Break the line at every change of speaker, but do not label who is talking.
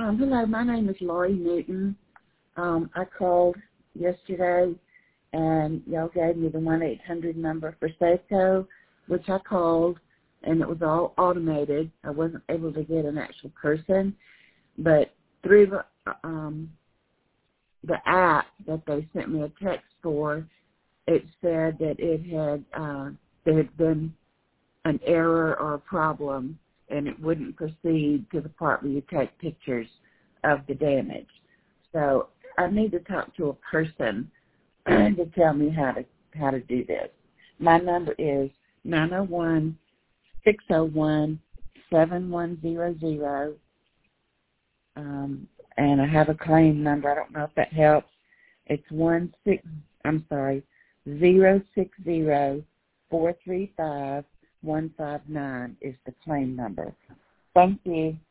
Hello, my name is Laurie Newton. I called yesterday, and y'all gave me the 1-800 number for Safeco, which I called, and it was all automated. I wasn't able to get an actual person, but through the app that they sent me a text for, it said that there had been an error or a problem, and it wouldn't proceed to the part where you take pictures of the damage. So I need to talk to a person to tell me how to do this. My number is 901-601-7100. And I have a claim number. I don't know if that helps. It's 060-435-159 is the claim number. Thank you.